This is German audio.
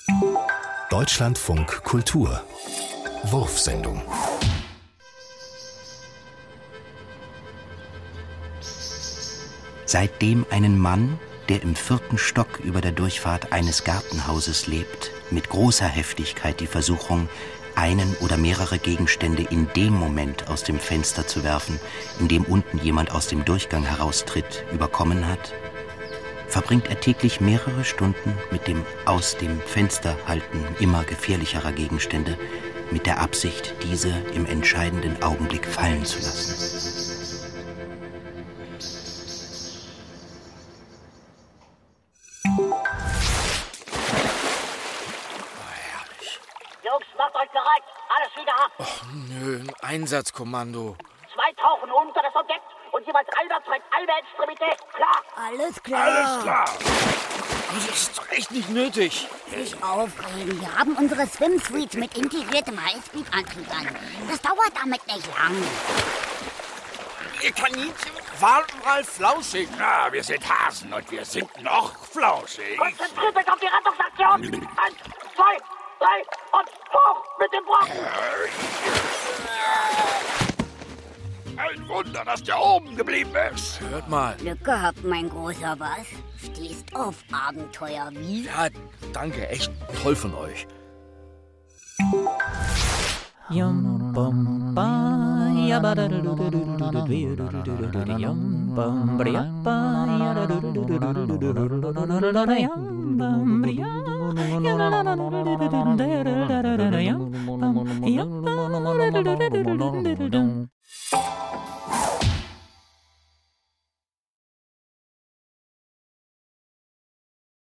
Deutschlandfunk Kultur Wurfsendung. Seitdem einen Mann, der im 4. Stock über der Durchfahrt eines Gartenhauses lebt, mit großer Heftigkeit die Versuchung, einen oder mehrere Gegenstände in dem Moment aus dem Fenster zu werfen, in dem unten jemand aus dem Durchgang heraustritt, überkommen hat, verbringt er täglich mehrere Stunden mit dem aus dem Fenster halten immer gefährlicherer Gegenstände, mit der Absicht, diese im entscheidenden Augenblick fallen zu lassen. Jungs, macht euch bereit. Alles wieder ab. Och, nö, ein Einsatzkommando. 2 tauchen unter das Objekt und jeweils einer trägt eine Extremität. Klar? Alles klar. Alles klar. Das ist doch echt nicht nötig. Nicht aufregen. Wir haben unsere Swimsuite mit integriertem Highspeed-Antrieb an. Das dauert damit nicht lang. Ihr Kaninchen waren mal flauschig. Na, wir sind Hasen und wir sind noch flauschig. Konzentriert euch auf die Rettungsaktion. 1, 2, 3 und hoch mit dem Brocken. Ein Wunder, dass der oben geblieben ist. Hört mal. Glück gehabt, mein Großer, was? Stehst auf Abenteuer, wie? Ja, danke, echt toll von euch. Yum bum ba ya ba da do do do do do do yum bum ba ya ba ya da do do do do do do yum bum ya ya la la la yum bum ya